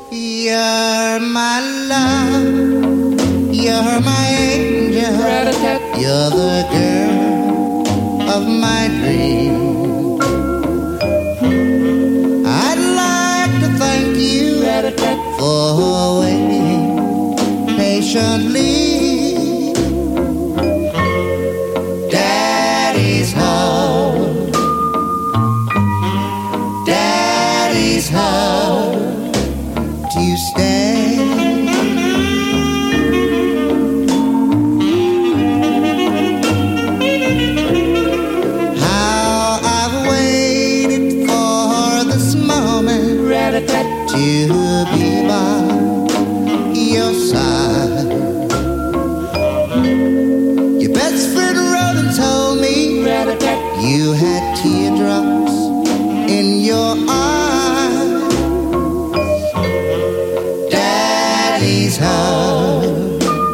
You're my love, you're my angel, you're the girl of my dream. I'd like to thank you for waiting patiently. Daddy's home, Daddy's home to stay. How I've waited for this moment to be by your side. Your best friend wrote and told me you had teardrops in your eyes. Daddy's home,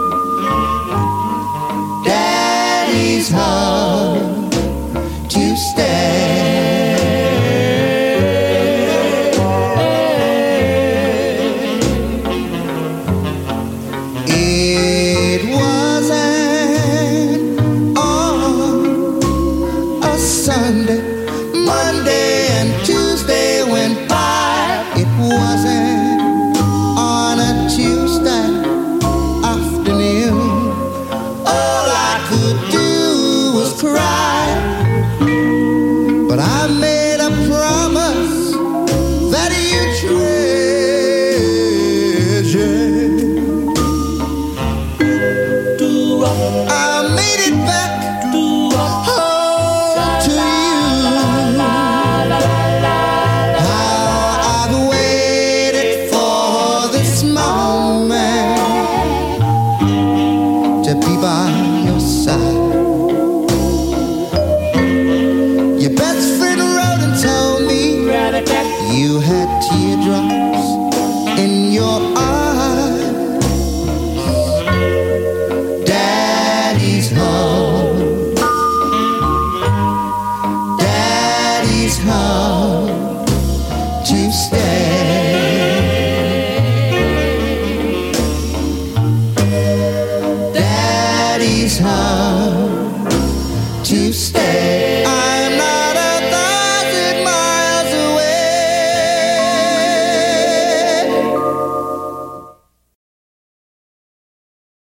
Daddy's home to stay. It wasn't on a Sunday, Monday and Tuesday went by. It wasn't on a Tuesday afternoon. All I could do was cry, but I made a promise that you treasure. I made it back home to you. How I've waited for this moment to be by your side. Your best friend wrote and told me you had teardrops in your eyes. Daddy's home, Daddy's home to stay. Daddy's home to stay.